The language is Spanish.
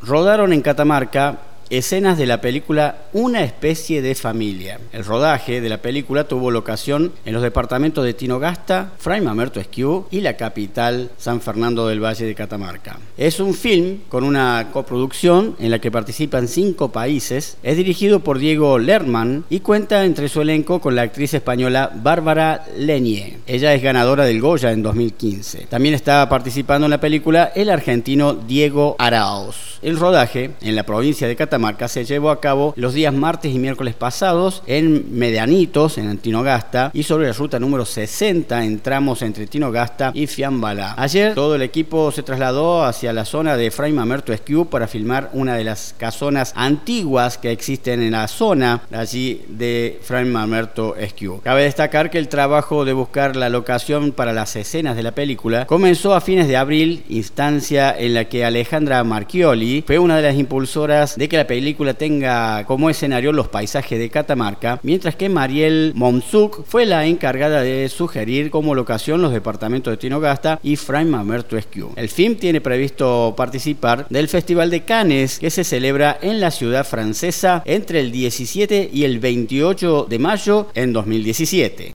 rodaron en Catamarca escenas de la película Una especie de familia. El rodaje de la película tuvo locación en los departamentos de Tinogasta, Fray Mamerto Esquiú y la capital, San Fernando del Valle de Catamarca. Es un film con una coproducción en la que participan 5 países. Es dirigido por Diego Lerman y cuenta entre su elenco con la actriz española Bárbara Lenié. Ella es ganadora del Goya en 2015. También está participando en la película el argentino Diego Araoz. El rodaje en la provincia de Catamarca se llevó a cabo los días martes y miércoles pasados en Medianitos, en Tinogasta, y sobre la ruta número 60 en tramos entre Tinogasta y Fiambalá. Ayer todo el equipo se trasladó hacia la zona de Fray Mamerto Esquiú para filmar una de las casonas antiguas que existen en la zona allí de Fray Mamerto Esquiú. Cabe destacar que el trabajo de buscar la locación para las escenas de la película comenzó a fines de abril, instancia en la que Alejandra Marchioli fue una de las impulsoras de que la película tenga como escenario los paisajes de Catamarca, mientras que Mariel Momzuk fue la encargada de sugerir como locación los departamentos de Tinogasta y Fray Mamerto Esquiú. El film tiene previsto participar del Festival de Cannes, que se celebra en la ciudad francesa entre el 17 y el 28 de mayo en 2017.